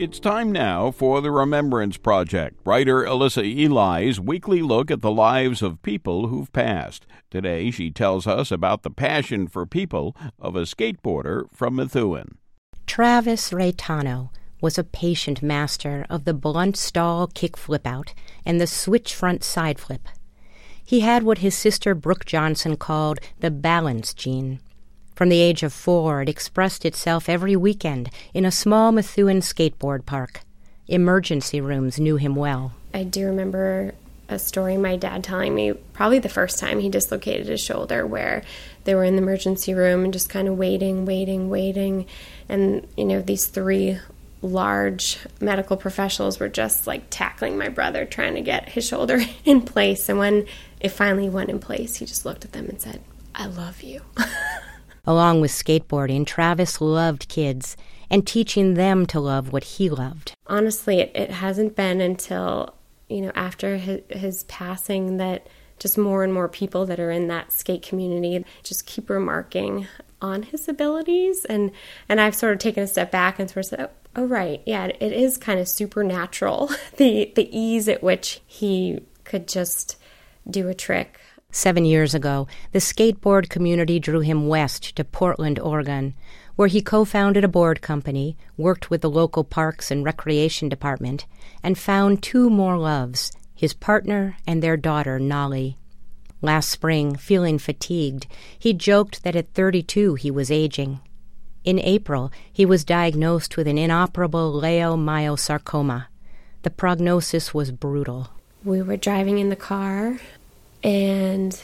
It's time now for the Remembrance Project, writer Alyssa Eli's weekly look at the lives of people who've passed. Today, she tells us about the passion for people of a skateboarder from Methuen. Travis Reitano was a patient master of the blunt stall kick flip-out and the switch front side flip. He had what his sister Brooke Johnson called the balance gene. From the age of 4, it expressed itself every weekend in a small Methuen skateboard park. Emergency rooms knew him well. I do remember a story my dad telling me, probably the first time he dislocated his shoulder, where they were in the emergency room and just kind of waiting. And, these 3 large medical professionals were just like tackling my brother, trying to get his shoulder in place. And when it finally went in place, he just looked at them and said, "I love you." Along with skateboarding, Travis loved kids and teaching them to love what he loved. Honestly, it hasn't been until, after his passing that just more and more people that are in that skate community just keep remarking on his abilities. And I've sort of taken a step back and sort of said, oh right, yeah, it is kind of supernatural, the ease at which he could just do a trick. 7 years ago, the skateboard community drew him west to Portland, Oregon, where he co-founded a board company, worked with the local Parks and Recreation Department, and found 2 more loves, his partner and their daughter, Nolly. Last spring, feeling fatigued, he joked that at 32 he was aging. In April, he was diagnosed with an inoperable leiomyosarcoma. The prognosis was brutal. We were driving in the car, and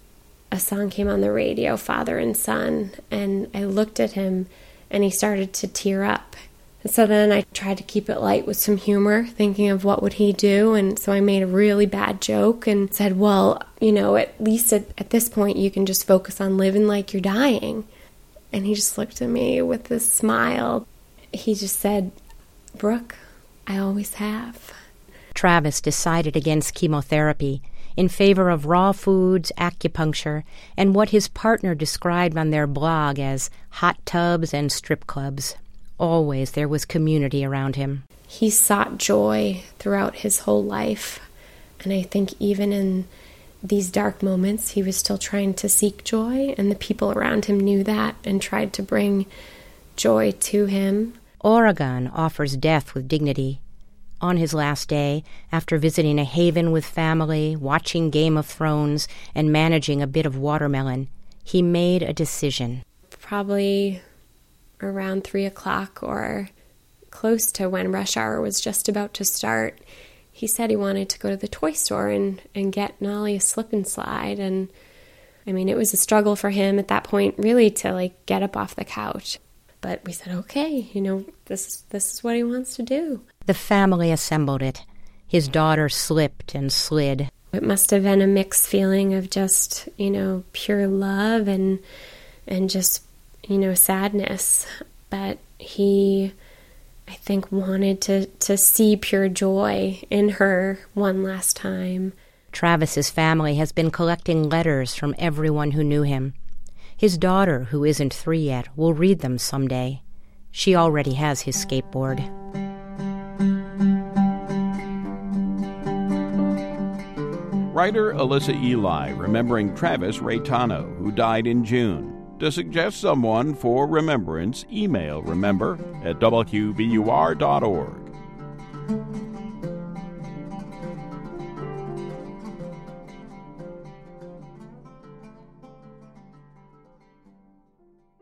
a song came on the radio, Father and Son, and I looked at him, and he started to tear up. And so then I tried to keep it light with some humor, thinking of what would he do, and so I made a really bad joke and said, well, at least at this point you can just focus on living like you're dying. And he just looked at me with this smile. He just said, Brooke, I always have. Travis decided against chemotherapy in favor of raw foods, acupuncture, and what his partner described on their blog as hot tubs and strip clubs. Always there was community around him. He sought joy throughout his whole life, and I think even in these dark moments, he was still trying to seek joy, and the people around him knew that and tried to bring joy to him. Oregon offers death with dignity. On his last day, after visiting a haven with family, watching Game of Thrones, and managing a bit of watermelon, he made a decision. Probably around 3 o'clock or close to when rush hour was just about to start, he said he wanted to go to the toy store and get Nolly a slip and slide. And it was a struggle for him at that point really to get up off the couch. But we said, okay, this is what he wants to do. The family assembled it. His daughter slipped and slid. It must have been a mixed feeling of just, pure love and just, sadness. But he, I think, wanted to see pure joy in her one last time. Travis's family has been collecting letters from everyone who knew him. His daughter, who isn't 3 yet, will read them someday. She already has his skateboard. Writer Alyssa Eli remembering Travis Reitano, who died in June. To suggest someone for remembrance, email remember@wbur.org.